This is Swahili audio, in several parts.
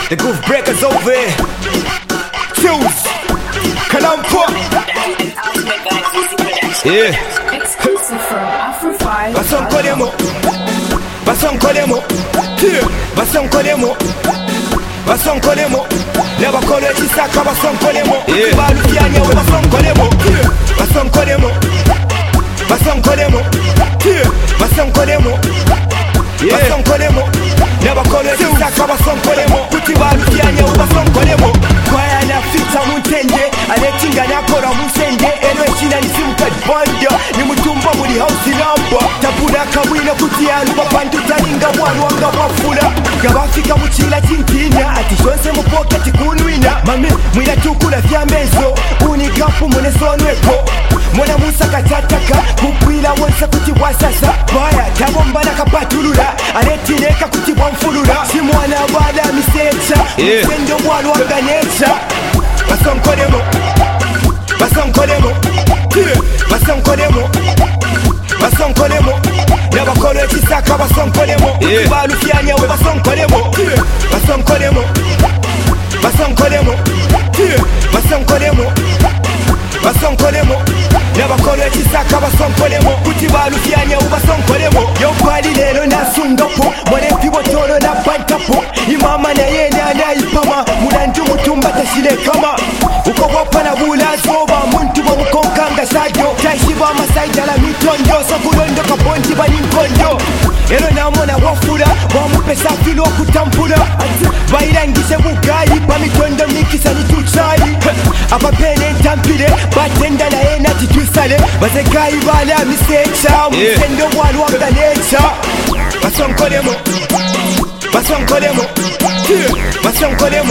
The groove breakers over here. Tunes. Kalampo. Yeah. Exclusive from Afro5. Basson Kolemo. Basson Kolemo. Yeah. Basson Kolemo. Basson Kolemo. Never call it Isaka Basson Kolemo. Yeah. Balukianya with Basson Kolemo. Yeah. Basson Kolemo. Basson Kolemo. Yeah. Basson Kolemo. Yeah. Basson Kolemo. Never call it Isaka Basson Kolemo. Kuti balukianya with Basson Kolemo. Kwaya na fita muntende. Aletinga nakora musende. Eno echina nisimuka bonda. Ni mutumba muri house lamba. Tabuna kabwina kuti aluba pantu talinga mwana wanga wafula. Gabafika muchila chintina. Ati shonse mupoketi kunwina. Mami mwina tukula vyambezo. Unikapu mune sonweko. Mwana musa kachataka. Kupwila wonsa kuti wasasa. Baya tabombana kapatulula. Aletineka kuti wamfulula. Si mwana wala misecha. Msendo mwana wanga necha. Basson Kolemo. Basson Kolemo. Basson Kolemo. Basson Kolemo. Never call it Isaka Basson Kolemo. Balukianya with Basson Kolemo. Basson Kolemo. Basson Kolemo. Basson Kolemo. Basson Kolemo. Never call it Isaka Basson Kolemo. Kuti balukianya with Basson Kolemo. Yo kwali lelo na sundopo. Mwene pibo tolo na pantapo. Imama na yene anaipama. Mulanju mutumba tashile kama. Uko wapa na bula zoba. Muntu wa mkonkanga sajo. Taishiba masaida la mitondo. Sokulondo kaponti bani mkondo. Ero namona wafula. Wamupesa filo kutampula. Bairangishe bugai. Bamitondo mikisa ni tuchai. Apapene ntampile. Batenda na ena titusale. Bazekai bala misecha. Msendo mwalu wanga necha. Basson Kolemo. Basson Kolemo. Basson Kolemo.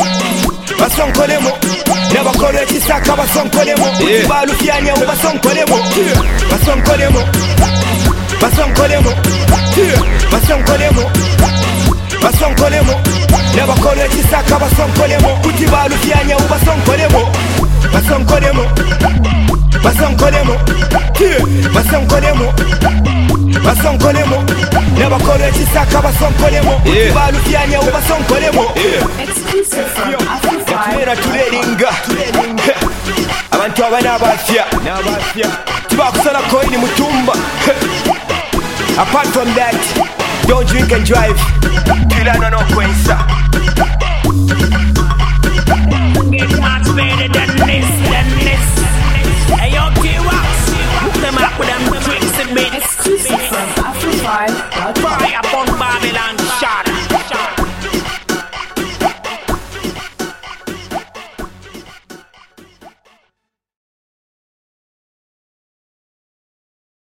Basson Kolemo. Never call it Isaka Basson Kolemo. Balukianya with Basson Kolemo. Basson Kolemo. Basson Kolemo. Basson Kolemo. Basson Kolemo. Never call it Isaka Basson Kolemo. Kuti balukianya with Basson Kolemo. Basson Kolemo. Basson Kolemo. Basson Kolemo. Basson Kolemo. Never call it Isaka Basson Kolemo. Kuti balukianya with Basson Kolemo. Exclusive from Afro5. Tumera tulelinga. Abantu abana abafya. Tibakusala koini mutumba. Apart from that, don't drink and drive. Kila no kwensa.